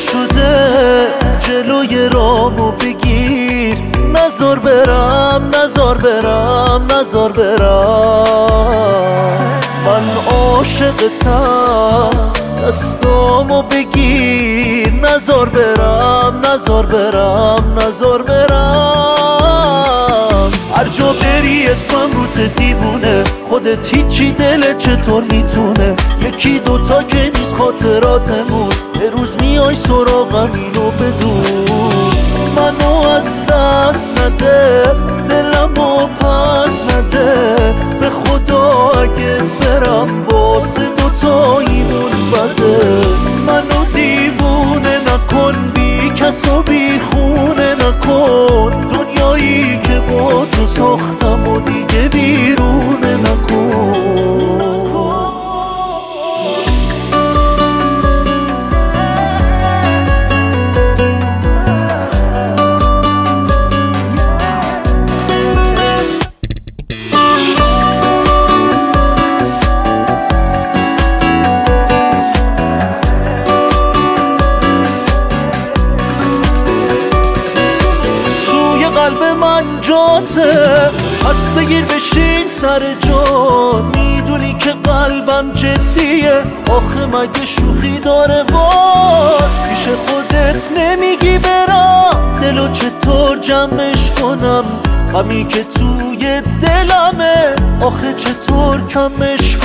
شده جلوی رامو بگیر، نزار برم نزار برم نزار برم. من عاشقتم دستامو بگیر، نزار برم نزار برم نزار برم. هر جا بری اسمم روت دیوونه، خودت هیچی دلت چطور میتونه؟ یکی دوتا که نیست خاطراتمون، یه روز میای سراغم اینو بدون. منو از دست نده، دلمو پس نده، به خدا اگه برم واسه دوتاییمون بده. منو دیوونه نکن، بی کس و بی خونه نکن، دنیایی که با تو ساختم و دیگه بیرونه نکن. قلب من جاته، پس بگیر بشین سر جا. میدونی که قلبم جدیه، آخه مگه شوخی داره وای؟ پیش خودت نمیگی برم، دلو چطور جمعش کنم؟ غمی که توی دلمه، آخه چطور کمش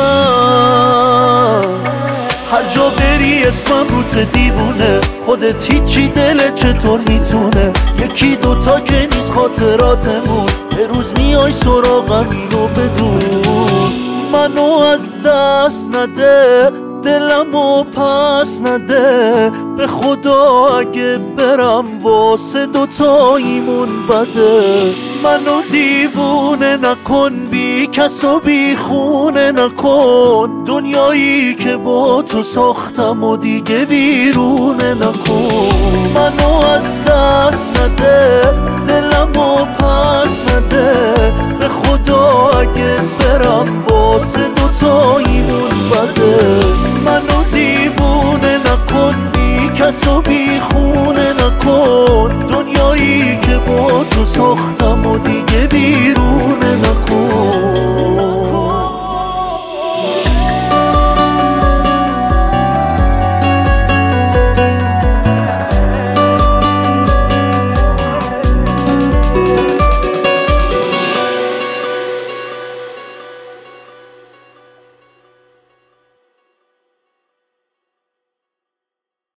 کنم؟ هر جا بری اسمم روت دیوونه، خودت هیچی دلت چطور میتونه؟ یکی دوتا که نیست خاطراتمون، یه روز میای سراغم اینو بدون. منو از دست نده، دلمو پس نده، به خدا اگه برم واسه دوتاییمون بده. منو دیوونه نکن، بی کس و بی خونه نکن، دنیایی که با تو ساختم و دیگه ویرونه نکن. منو از دست نده، دلمو پس نده، به خدا اگه برم واسه دوتاییمون بده. منو دیوونه نکن، بی کس و بی خونه نکن، دنیایی که با تو ساختم و دیگه بیرونه نکن.